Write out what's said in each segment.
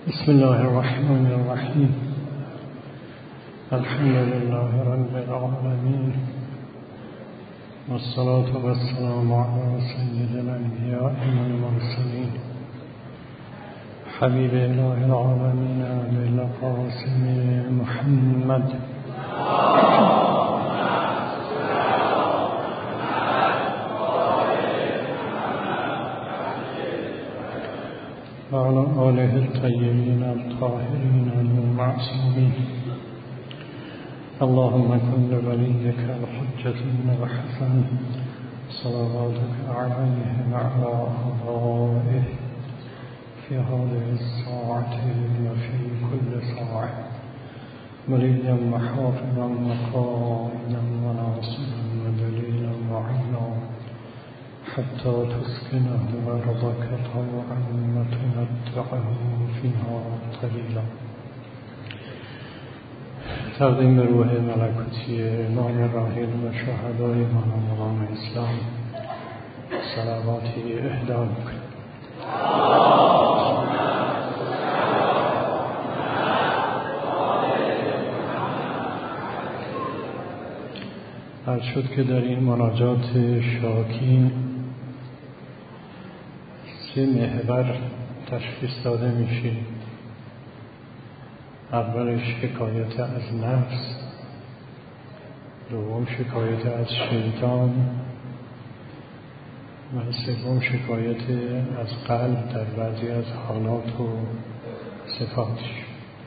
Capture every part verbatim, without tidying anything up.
بسم الله الرحمن الرحیم. الحمد لله رب العالمین والصلاة والسلام على سید الانبیاء والمرسلین حبیب اله العالمین بالقاسم محمد وعلى آله الطيبين الطاهرين المعصومين. اللهم كن لوليك الحجة بن الحسن صلواتك عليه وعلى آبائه في هذه الساعة وفي كل ساعة وليا وحافظا وقائدا وناصرا ودليلا وعينا حتى تسكنه أرضك طوعا وتمتعه فيها قليلا. تقدیم به روح ملکوتی امام راحل و شهدای مقام اسلام صلواتی اهدا می‌کنیم. عرض شد که در این مناجات شاکین سه محور تشخیص داده میشه. اولش شکایت از نفس، دوم شکایت از شیطان و سوم شکایت از قلب در بعضی از حالات و صفاتش.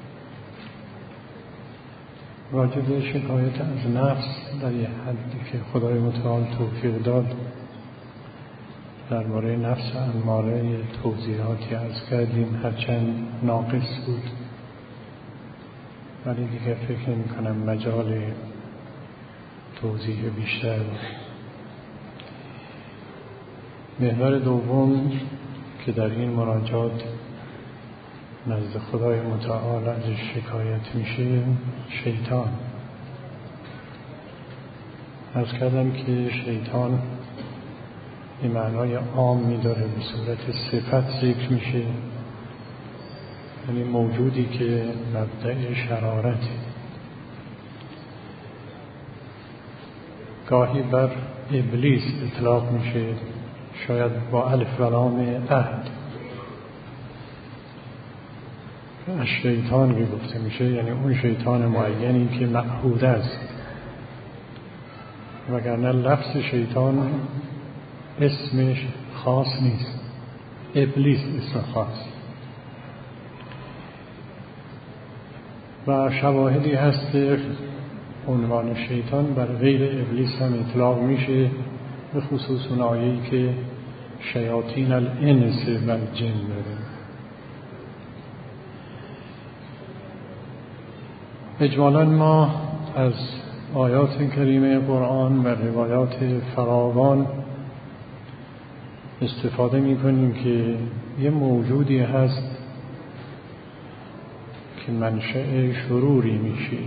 راجع به شکایت از نفس در یه حدی که خدای متعال توفیق داد درباره نفس اماره توضیحاتی عرض کردیم، هرچند ناقص بود، ولی دیگه فکر نمی کنم مجال توضیح بیشتر بود. محور دوم که در این مناجات نزد خدای متعال ازش شکایت میشه شیطان. عرض کردم که شیطان این معنای عام می‌داره، به صورت صفت ذکر میشه، یعنی موجودی که مبدأ شرارته. گاهی بر ابلیس اطلاق میشه، شاید با الف و لام عهد. از شیطان که گفته میشه یعنی اون شیطان معینی که معهود است، وگرنه لفظ شیطان اسمش خاص نیست، ابلیس اسم خاص. و شواهدی هست که عنوان شیطان بر غیر ابلیس هم اطلاق میشه، به خصوص اون آیه‌ای که شیاطین الانس و الجن داره. اجمالاً ما از آیات کریمه قرآن و روایات فراوان استفاده می‌کنیم که یه موجودی هست که منشأ شروری میشه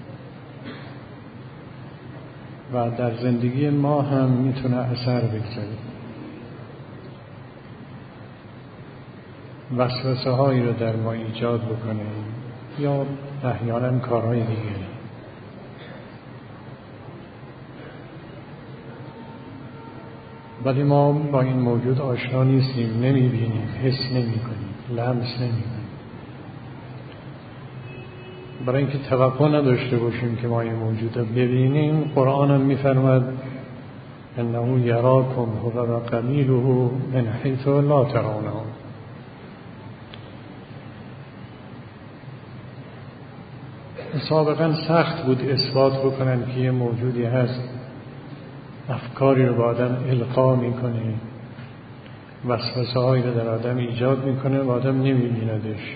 و در زندگی ما هم میتونه اثر بگذاره. وسوسه هایی رو در ما ایجاد بکنه یا احیانا کارهای دیگه. ولی ما با این موجود آشنا نیستیم، نمیبینیم، حس نمی‌کنیم، لمس نمی‌کنیم. برای اینکه توقع نداشته باشیم که ما این موجود رو ببینیم، قرآن هم می‌فرماید انه یراکم هو و قبیله من حیث لا ترونهم. سابقا سخت بود اثبات بکنن که یه موجودی هست افکاری رو با آدم القا میکنه، وسوسه هایی رو در آدم ایجاد میکنه و آدم نمیبیندش.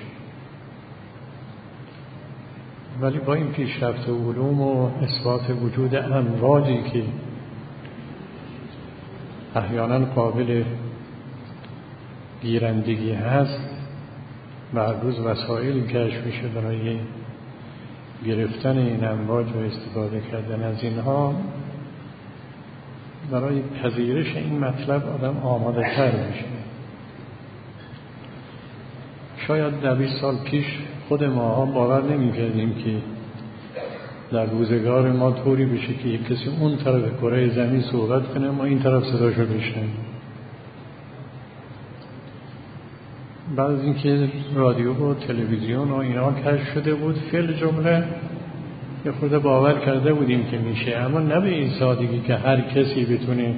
ولی با این پیشرفت علوم و اثبات وجود امواجی که احیانا قابل گیرندگی هست و هر روز وسایل کشف میشه برای گرفتن این امواج و استفاده کردن از اینها، برای پذیرش این مطلب آدم آماده تر میشه. شاید ده بیست سال پیش خود ما هم باور نمی کردیم که در روزگار ما طوری بشه که یک کسی اون طرف کره زمین صحبت کنه ما این طرف صداشو بشنویم. بعد از اینکه رادیو و تلویزیون و اینا کشف شده بود فعل جمله یه خورده باور کرده بودیم که میشه، اما نه به این سادگی که هر کسی بتونه.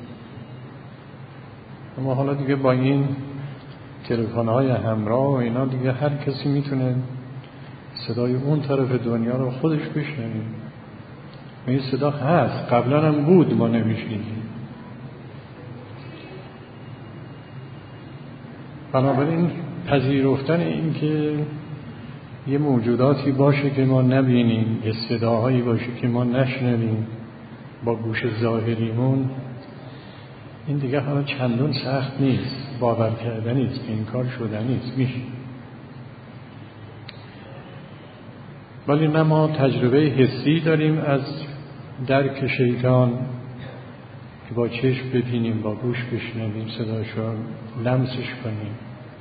اما حالا دیگه با این تلفن‌های همراه و اینا دیگه هر کسی میتونه صدای اون طرف دنیا رو خودش بشنوه. این صدا هست، قبلا هم بود، ما نمیشنیدیم. بنابراین پذیرفتن این که یه موجوداتی باشه که ما نبینیم، یه صداهایی باشه که ما نشنویم با گوش ظاهریمون، این دیگه حالا چندان سخت نیست، باور کردنی است، این کار شدنی است، میشه. ولی نه ما تجربه حسی داریم از درک شیطان که با چشم ببینیم، با گوش بشنویم، صداشو لمسش کنیم.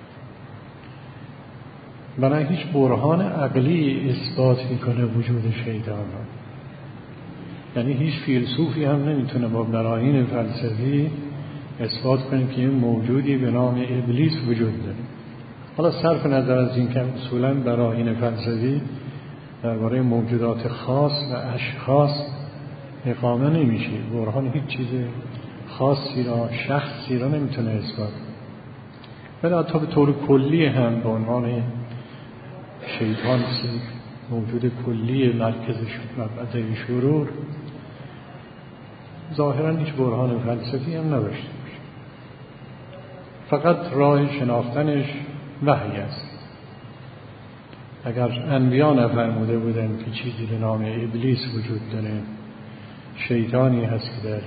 بنابراین هیچ برهان عقلی اثبات میکنه وجود شیطان رو. یعنی هیچ فیلسوفی هم نمیتونه با براهین فلسفی اثبات کنه که این موجودی به نام ابلیس وجود داره. حالا صرف نظر از این که اصولا براهین فلسفی درباره موجودات خاص و اشخاص اقامه نمیشه، برهان هیچ چیز خاصی را، شخصی را نمیتونه اثبات کنه. ولی حتی به طور کلی هم به عنوان شیطان موجود کلی مرکز مبعث شرور ظاهرا هیچ برهان فلسفی هم نداشته باشه. فقط راه شناختنش وحی است. اگر انبیا نفرموده بودن که چیزی به نام ابلیس وجود داره، شیطانی هست که در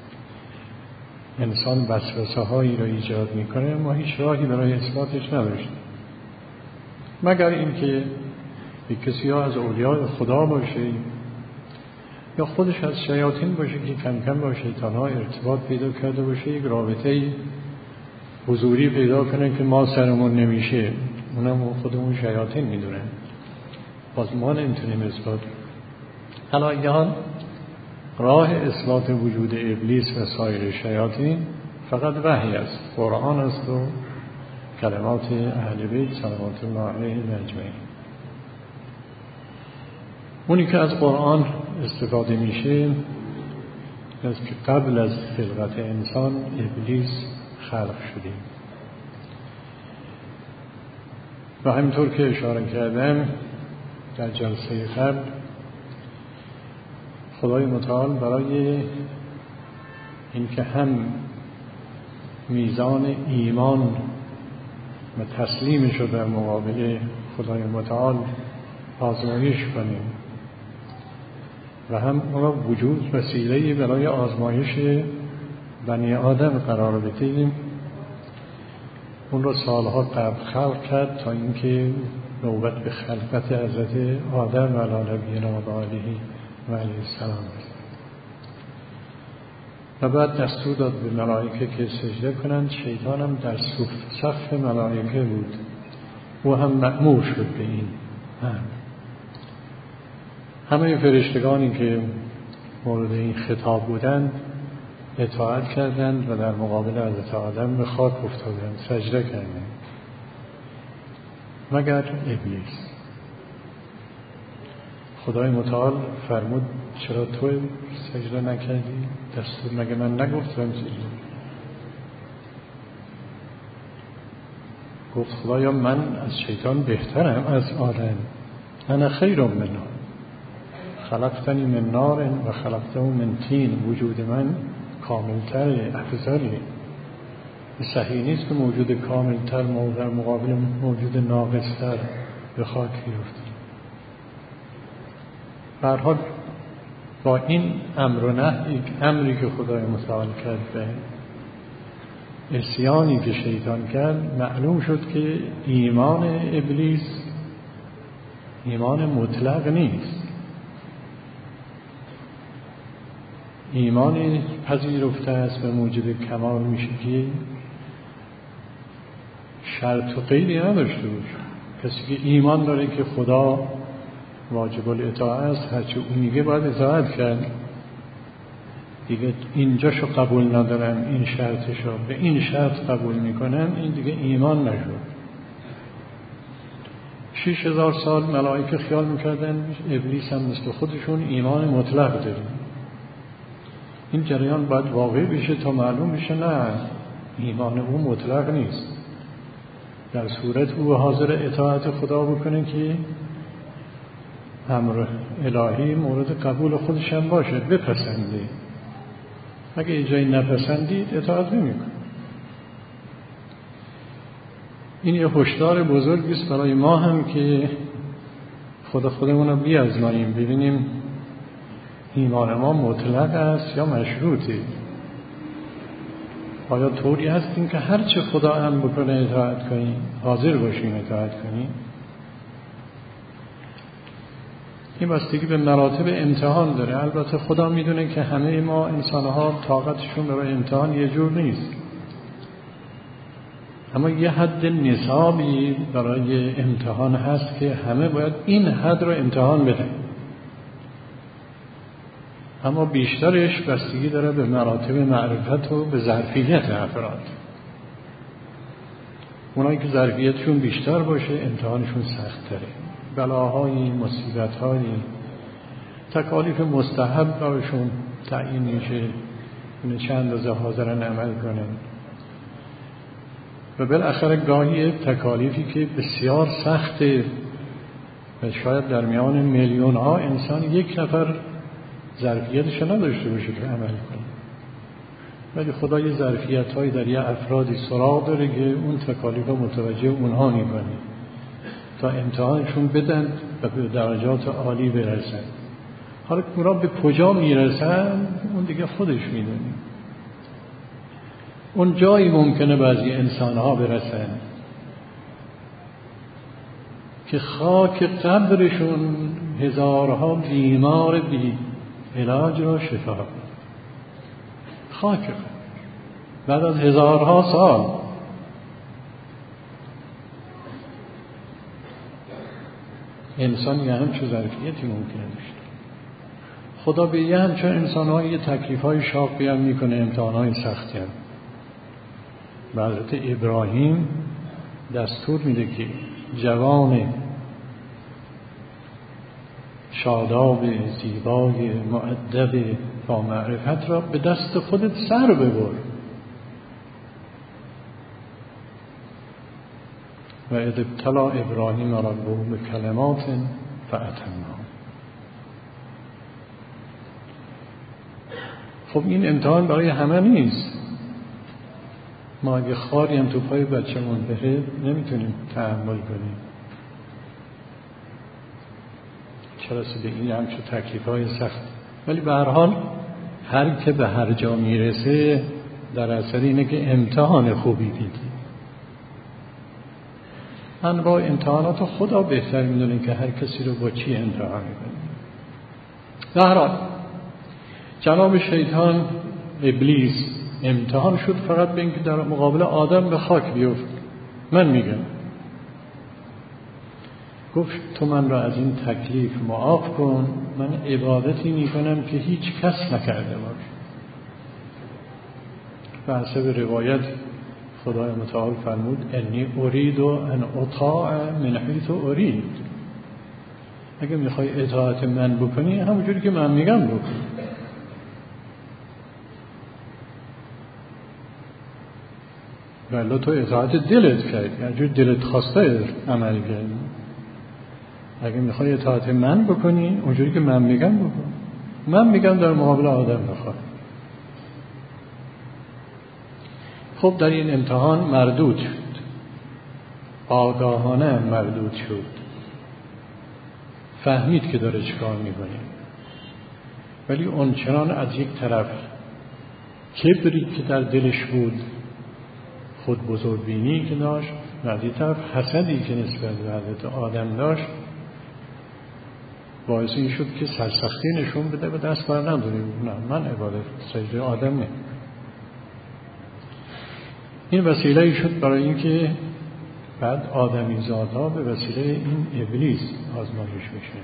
انسان وسوسه هایی را ایجاد میکنه، ما هیچ راهی برای اثباتش نداشتیم، مگر اینکه یک کسی ها از اولیاء خدا باشه یا خودش از شیاطین باشه که کم کم با شیطان ها ارتباط پیدا کرده باشه، یک رابطه حضوری پیدا کنه که ما سرمون نمیشه، اونم خودمون شیاطین میدونه، باز ما نمیتونیم اثبات. الان راه اثبات وجود ابلیس و سایر شیاطین فقط وحی است، قرآن است و کلمات اهل بیت صلوات الله علیهم اجمعین. اونی که از قرآن استفاده میشه از که قبل از خلقت انسان ابلیس خلق شده و همینطور که اشاره کردم در جلسه قبل، خدای متعال برای اینکه هم میزان ایمان و تسلیمش رو در مقابل خدای متعال آزمایش کنیم و هم اون را وجود وسیله‌ای برای آزمایش بنی آدم قرار بدهیم، اون را سالها قبل خلق کرد تا اینکه نوبت به خلقت حضرت آدم علی نبینا و آله و علیه السلام رسید و بعد دستور داد به ملائکه که سجده کنند. شیطان هم در صف ملائکه بود، او هم مأمور شد به این. هم. همه فرشتگانی که مورد این خطاب بودند اطاعت کردند و در مقابل حضرت آدم به خاک افتادند، سجده کردند، مگر ابلیس. خدای متعال فرمود چرا تو سجده نکردی؟ دستور مگه من نگفتم سجده؟ گفت خدایا من از شیطان بهترم از آدم، انا خیر منه، خلقتنی من نار و خلقته من طین، وجود من کاملتر، افضله. صحیح نیست که موجود کاملتر در مقابل موجود ناقصتر به خاک بیفته. به هر حال با این امر و نهی، امری که خدای متعال کرد به عصیانی که شیطان کرد، معلوم شد که ایمان ابلیس ایمان مطلق نیست، ایمانی پذیرفته است به موجب کمال میشه که شرط و قیدی نداشته باشه. کسی که ایمان داره که خدا واجب الاطاعه است، هرچی اون میگه باید اطاعت کرد دیگه. اینجاشو قبول ندارم، این شرطشو به این شرط قبول میکنم، این دیگه ایمان نشد. شیش هزار سال ملائکه خیال میکردن ابلیس هم مثل خودشون ایمان مطلق داره. این جریان باید واقعی بشه تا معلوم بشه نه، ایمان او مطلق نیست. در صورت او حاضر اطاعت خدا بکنه که امر الهی مورد قبول خودش هم باشه، بپسنده. اگه ایجایی نپسندید اطاعت نمی‌کنه. این یه هشدار بزرگی است برای ما هم که خدا خودمون رو بیازماییم، ببینیم ایمان ما مطلق است یا مشروطه. آیا طوری هستیم که هرچه خدا هم بکنه اطاعت کنیم، حاضر باشیم اطاعت کنیم؟ این بستگی به مراتب امتحان داره. البته خدا میدونه که همه ما انسان‌ها طاقتشون برای امتحان یه جور نیست، اما یه حد نصابی برای امتحان هست که همه باید این حد رو امتحان بدن، اما بیشترش بستگی داره به مراتب معرفت و به ظرفیت افراد. اونایی که ظرفیتشون بیشتر باشه امتحانشون سخت تره، بلاهایی، مصیبتهایی، تکالیف مستحب براشون تعیین میشه، این چند اندازه حاضرن عمل کنن. و بالاخره گاهی تکالیفی که بسیار سخته و شاید در میان میلیون ها انسان یک نفر ظرفیتش نداشته باشه که عمل کنه، ولی خدا یه ظرفیت هایی در یه افرادی سراغ داره که اون تکالیف متوجه اونها میکنه تا امتحانشون بدن و به درجات عالی برسن. حالا اونا به کجا میرسن اون دیگه خودش میدونه. اون جایی ممکنه بعضی انسانها برسن که خاک قبرشون هزارها بیمار بی علاج را شفا کنه. خاک قبر بعد از هزارها سال. انسان یه همچه ظرفیتی ممکنه داشته. خدا به یه همچه انسان‌های یه تکلیف‌های شاقی هم میکنه، امتحان‌های سختی هم. به حضرت ابراهیم دستور میده که جوان شاداب زیبای مؤدب با معرفت را به دست خودت سر ببر. و اذ ابتلی ابراهیم ربه بکلمات فاتمها. خب این امتحان برای همه نیست. ما اگه خاری هم تو پای بچه‌مون بره نمیتونیم تحمل کنیم، چرا به این همچه تکلیف‌های سخت. ولی به هر حال هر که به هر جا میرسه در اثر اینه که امتحان خوبی دیدی. انواع امتحانات خدا بهتر میدونه که هر کسی رو با چی امتحان کنه. در هر حال جناب شیطان ابلیس امتحان شد فقط به اینکه در مقابل آدم به خاک بیفت. من میگم گفت تو من را از این تکلیف معاف کن، من عبادتی میکنم که هیچ کس نکرده باشه. به حسب روایت خدای متعال فرمود انی ارید ان اطاع من حیث ارید. اگه میخوای اطاعت من بکنی همونجوری که من میگم بکن. ولی تو اطاعت دلت کردی، هر جور دلت خواسته عمل کردی. اگه میخوای اطاعت من بکنی اونجوری که من میگم بکن. من میگم در مقابل آدم بخواه. خب در این امتحان مردود شد، آگاهانه مردود شد، فهمید که داره چیکار میکنه. ولی اون چنان از یک طرف کبری که در دلش بود، خود بزرگبینی که داشت، و از یک طرف حسدی که نسبت به حضرت آدم داشت، باعث این شد که سرسختی نشون بده و دست بر نداره. نه من عبادت سجده آدم نه. این وسیله شد برای اینکه بعد آدمی زادها به وسیله این ابلیس آزمایش میشه.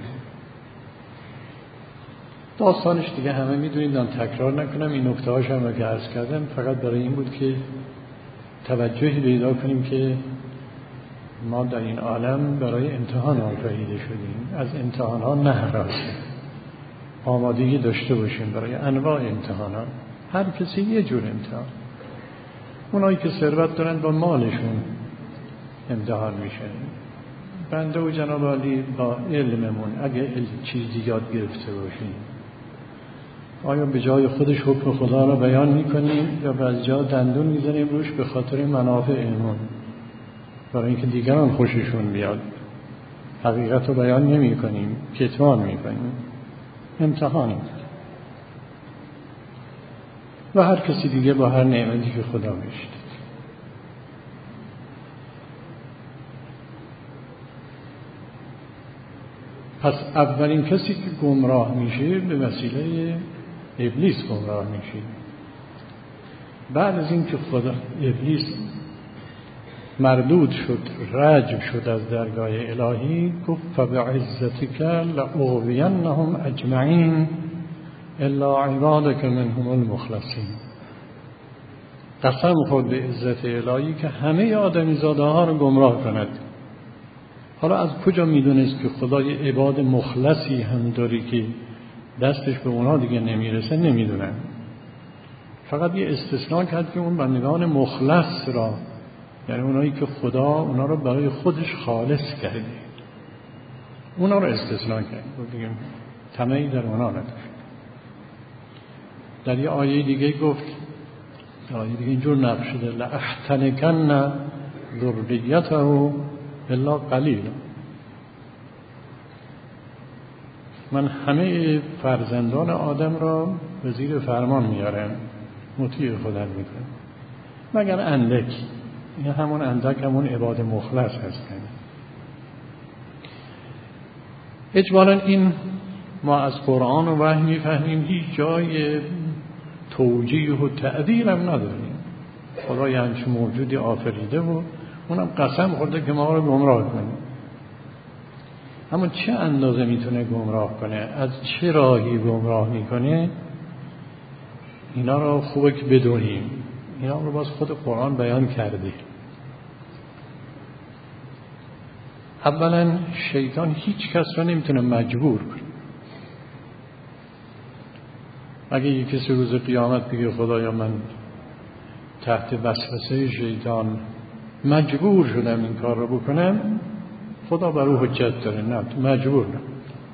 داستانش دیگه همه میدونید، من تکرار نکنم. این نکته هاش هم که عرض کردم فقط برای این بود که توجهی پیدا کنیم که ما در این عالم برای امتحان آفریده شدیم. از امتحان ها نهراسیم، آمادگی داشته باشیم برای انواع امتحانات. هر کسی یه جور امتحان. اونایی که ثروت دارن با مالشون امتحان میشه. بنده و جناب عالی با علممون اگه چیزی یاد گرفته باشیم، آیا به جای خودش حکم خدا را بیان میکنیم یا بعضی جا دندون میزنیم روش به خاطر منافع علمون، برای اینکه دیگران خوششون بیاد؟ حقیقت رو بیان نمی کنیم، کتمان میکنیم. امتحانی. و هر کسی دیگه با هر نعمتی که خدا میشت. پس اولین کسی که گمراه میشه به وسیله ابلیس گمراه میشه. بعد از این که خدا ابلیس مردود شد، رجم شد از درگاه الهی، گفت فبعزتک لأغوینهم اجمعین الا عبادک منهم المخلصین. قسم خورد به عزت الهی که همه آدمی زاده ها رو گمراه کند. حالا از کجا میدونست که خدای عباد مخلصی هم داری که دستش به اونا دیگه نمیرسه؟ نمیدونن. فقط یه استثناء کرد که اون بندگان مخلص را، یعنی اونایی که خدا اونا رو برای خودش خالص کرده، اونا رو استثناء کرد. دیگه طمعی در اونا نداشت. در یه آیه دیگه گفت، آیه دیگه اینجور نقل شده لأحتنکن ذریته الا قلیل. من همه فرزندان آدم را به زیر فرمان میارم، مطیع خودم میکنم، مگر اندک. این همون اندک همون عباد مخلص هستن. اجمالا این ما از قرآن و وحی میفهمیم هیچ جای توجیه و تعدیل هم نداریم. خدا یه همچین موجودی آفریده و اونم قسم خورده که ما رو گمراه کنه. اما چه اندازه میتونه گمراه کنه، از چه راهی گمراه میکنه، اینا رو خوبه که بدونیم. اینا رو باز خود قرآن بیان کرده. اولا شیطان هیچ کس را نمیتونه مجبور کنه. اگه یک کسی روز قیامت بگه خدایا من تحت وسوسه شیطان مجبور شدم این کار رو بکنم، خدا بر او حجت داره. نه، تو مجبور نه.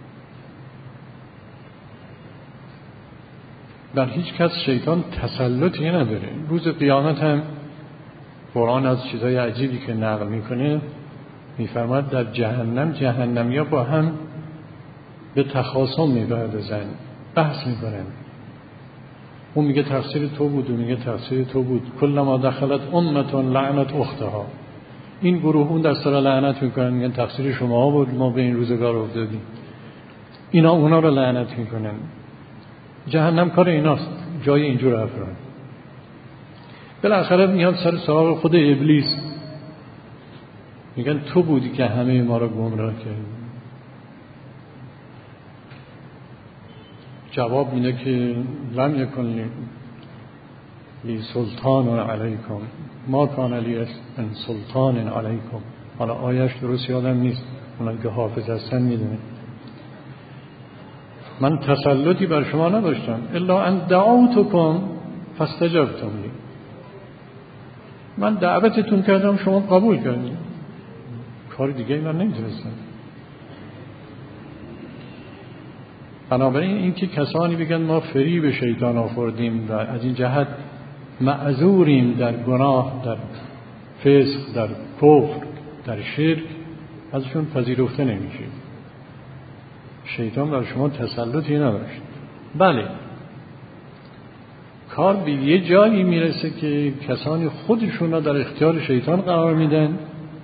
بر هیچ کس شیطان تسلطی نداره. روز قیامت هم قرآن از چیزای عجیبی که نقل میکنه میفرماد در جهنم جهنمیا با هم به تخاصم میپردازن، بحث میکنن. اون میگه تقصیر تو بود، اون میگه تقصیر تو بود. کلما دخلت امة لعنت اختها. این گروه اون دست را لعنت میکنن، میگن تقصیر شما بود، ما به این روزگار افتادیم. اینا اونا رو لعنت میکنن. جهنم کار ایناست، جای اینجور افراد. بالاخره میاد سر سراغ خود ابلیس، میگن تو بودی که همه ما رو گمراه کردی. جواب اینه که لم یکن لی سلطان علیکم ما کان لی ان سلطان علیکم. حالا آیش درست یادم نیست، اونم که حافظ هستن میدونه. من تسلطی بر شما نداشتم الا ان دعوتکم فاستجبتم لی. من دعوتتون کردم شما قبول کردید. کار دیگه من نمیتونستم. بنابراین اینکه کسانی بگن ما فریب شیطان آوردیم و از این جهت معذوریم در گناه، در فسق، در کفر، در شرک، ازشون پذیرفته نمیشه. شیطان بر شما تسلطی نداشت. بله، کار به یه جایی میرسه که کسانی خودشون را در اختیار شیطان قرار میدن،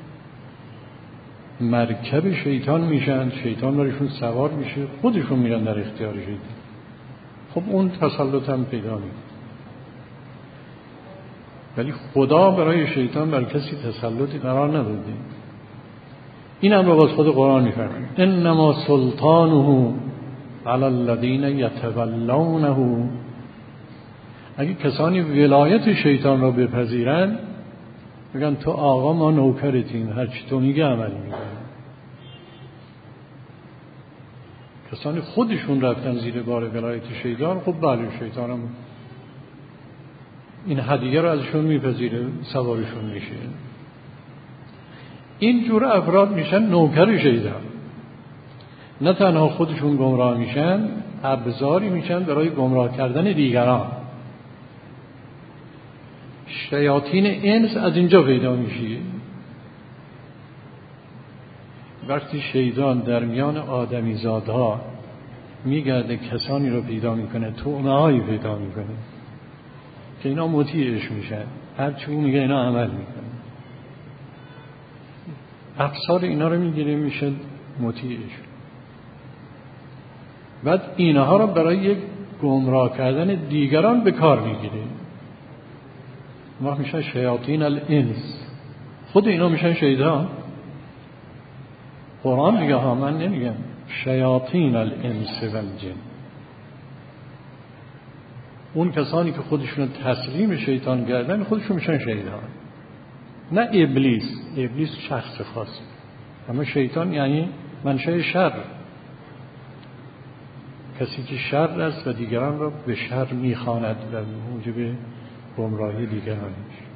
مرکب شیطان میشن، شیطان برشون سوار میشه، خودشون میرن در اختیار شیطان. خب اون تسلط هم پیدا میکنه. ولی خدا برای شیطان بر کسی تسلطی قرار نداده. این هم رو باز خود قرآن میفرماید انما سلطانه علی الذین یتولونه. اگه کسانی ولایت شیطان را بپذیرن بگن تو آقا ما نوکرتیم، هر چی تو میگه عمل میکنیم. کسانی خودشون رفتن زیر بار ولایت شیطان، خب بله شیطان هم این هدیه رو ازشون میپذیره، سوارشون میشه. این جور افراد میشن نوکر شیطان. نه تنها خودشون گمراه میشن، ابزاری میشن برای گمراه کردن دیگران. شیاطین انس از اینجا پیدا میشه. وقتی شیطان در میان آدمی زادها میگرده کسانی رو پیدا میکنه، طعمه‌هایی پیدا میکنه که اینا مطیعش میشن، هرچی اون میگه اینا عمل میکنه. افسار اینا رو میگیره میشه مطیعش. بعد اینها رو برای یک گمراه کردن دیگران به کار میگیره. ما میشن شیاطین الانس. خود اینا میشن شیطان. قرآن میگه ها، من نمیگم. شیاطین الانس و الجن. اون کسانی که خودشون تسلیم شیطان کردن خودشون میشن شیطان. نه ابلیس. ابلیس شخص خاص، اما شیطان یعنی منشأ شر، کسی که شر است و دیگران را به شر میخواند و موجب گمراهی دیگران میشه.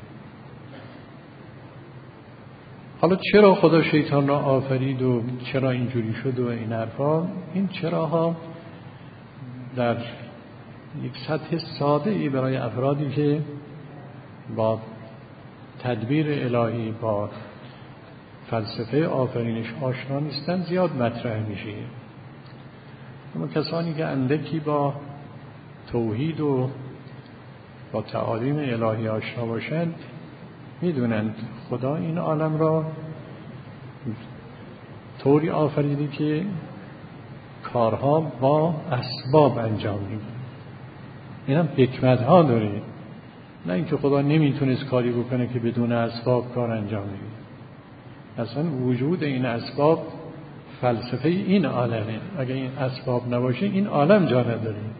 حالا چرا خدا شیطان را آفرید و چرا اینجوری شد و این حرفا؟ این چراها در یک سطح ساده ای برای افرادی که با تدبیر الهی، با فلسفه آفرینش آشنا نیستن زیاد مطرح میشه. اما کسانی که اندکی با توحید و با تعالیم الهی آشنا باشند میدونند خدا این عالم را طوری آفریده که کارها با اسباب انجام میده. این هم حکمت ها داره، نه اینکه خدا نمیتونست کاری بکنه که بدون اسباب کار انجام میده. اصلا وجود این اسباب فلسفه این عالمه. اگه این اسباب نباشه این عالم جا نداره.